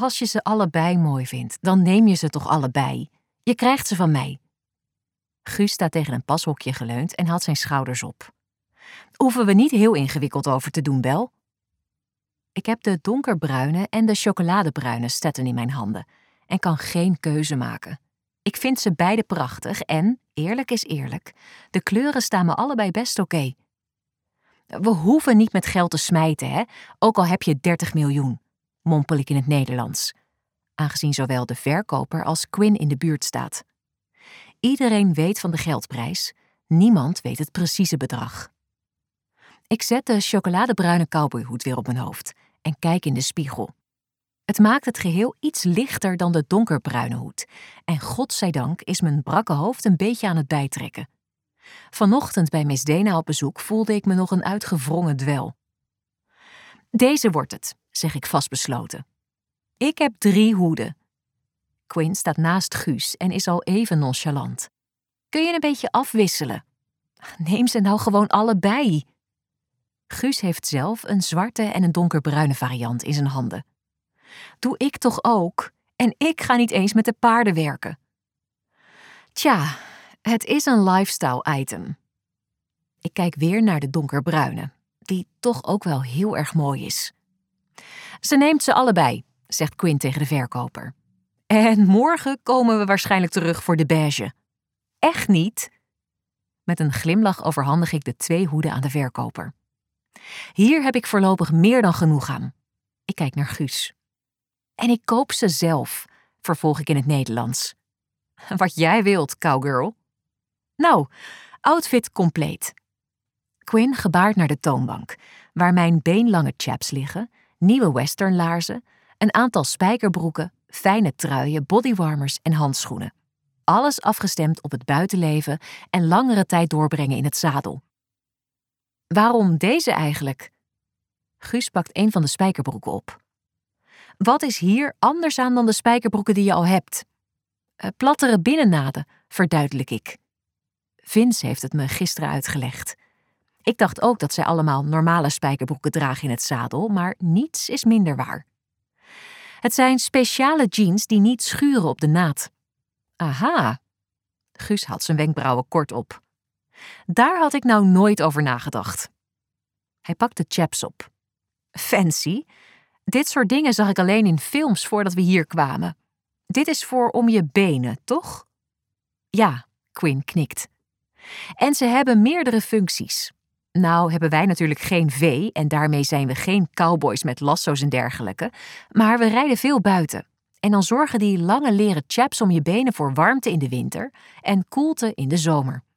Als je ze allebei mooi vindt, dan neem je ze toch allebei. Je krijgt ze van mij. Guus staat tegen een pashokje geleund en haalt zijn schouders op. Hoeven we niet heel ingewikkeld over te doen, Bel? Ik heb de donkerbruine en de chocoladebruine Stetson in mijn handen en kan geen keuze maken. Ik vind ze beide prachtig en, eerlijk is eerlijk, de kleuren staan me allebei best oké. We hoeven niet met geld te smijten, hè? Ook al heb je 30 miljoen, mompel ik in het Nederlands, aangezien zowel de verkoper als Quinn in de buurt staat. Iedereen weet van de geldprijs, niemand weet het precieze bedrag. Ik zet de chocoladebruine cowboyhoed weer op mijn hoofd en kijk in de spiegel. Het maakt het geheel iets lichter dan de donkerbruine hoed en godzijdank is mijn brakke hoofd een beetje aan het bijtrekken. Vanochtend bij Miss Dana op bezoek voelde ik me nog een uitgewrongen dwel. Deze wordt het, zeg ik vastbesloten. Ik heb 3 hoeden. Quinn staat naast Guus en is al even nonchalant. Kun je een beetje afwisselen? Neem ze nou gewoon allebei. Guus heeft zelf een zwarte en een donkerbruine variant in zijn handen. Doe ik toch ook? En ik ga niet eens met de paarden werken. Tja, het is een lifestyle item. Ik kijk weer naar de donkerbruine, die toch ook wel heel erg mooi is. Ze neemt ze allebei, zegt Quinn tegen de verkoper. En morgen komen we waarschijnlijk terug voor de beige. Echt niet? Met een glimlach overhandig ik de 2 hoeden aan de verkoper. Hier heb ik voorlopig meer dan genoeg aan. Ik kijk naar Guus. En ik koop ze zelf, vervolg ik in het Nederlands. Wat jij wilt, cowgirl. Nou, outfit compleet. Quinn gebaart naar de toonbank, waar mijn beenlange chaps liggen, nieuwe westernlaarzen, een aantal spijkerbroeken, fijne truien, bodywarmers en handschoenen. Alles afgestemd op het buitenleven en langere tijd doorbrengen in het zadel. Waarom deze eigenlijk? Guus pakt een van de spijkerbroeken op. Wat is hier anders aan dan de spijkerbroeken die je al hebt? Plattere binnennaden, verduidelijk ik. Vince heeft het me gisteren uitgelegd. Ik dacht ook dat zij allemaal normale spijkerbroeken dragen in het zadel, maar niets is minder waar. Het zijn speciale jeans die niet schuren op de naad. Aha. Guus haalt zijn wenkbrauwen kort op. Daar had ik nou nooit over nagedacht. Hij pakt de chaps op. Fancy. Dit soort dingen zag ik alleen in films voordat we hier kwamen. Dit is voor om je benen, toch? Ja, Quinn knikt. En ze hebben meerdere functies. Nou hebben wij natuurlijk geen vee en daarmee zijn we geen cowboys met lasso's en dergelijke, maar we rijden veel buiten. En dan zorgen die lange leren chaps om je benen voor warmte in de winter en koelte in de zomer.